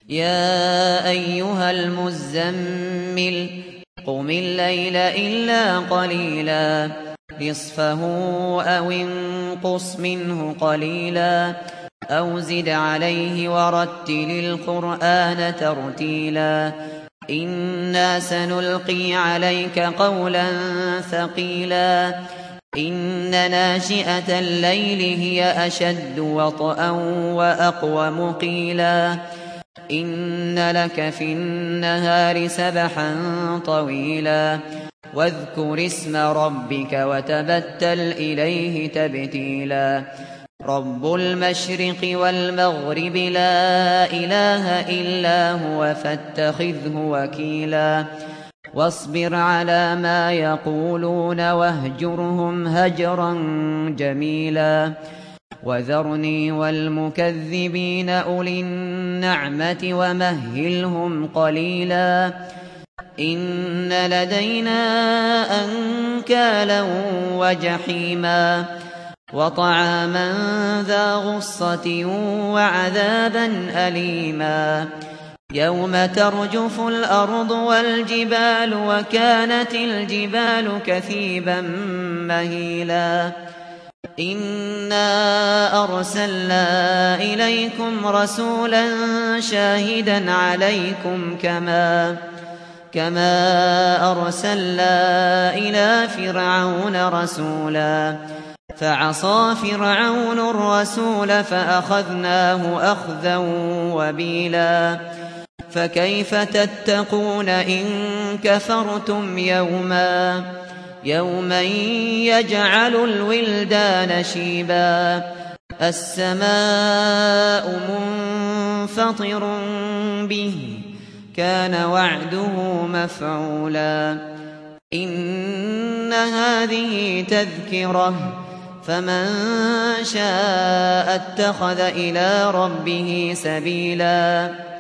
يا أيها المزمل قم الليل إلا قليلا نصفه أو انقص منه قليلا أو زد عليه ورتل القرآن ترتيلا إنا سنلقي عليك قولا ثقيلا إن ناشئة الليل هي أشد وطئا وأقوم قيلا إن لك في النهار سبحا طويلا واذكر اسم ربك وتبتل إليه تبتيلا رب المشرق والمغرب لا إله إلا هو فاتخذه وكيلا واصبر على ما يقولون واهجرهم هجرا جميلا وذرني والمكذبين أولي النعمة ومهلهم قليلا إن لدينا أنكالا وجحيما وطعاما ذا غصة وعذابا أليما يوم ترجف الأرض والجبال وكانت الجبال كثيبا مهيلا إنا أرسلنا إليكم رسولا شاهدا عليكم كما أرسلنا إلى فرعون رسولا فعصى فرعون الرسول فأخذناه أخذا وبيلا فكيف تتقون إن كفرتم يوما يجعل الولدان شيبا السماء منفطر به كان وعده مفعولا إن هذه تذكرة فمن شاء اتخذ إلى ربه سبيلا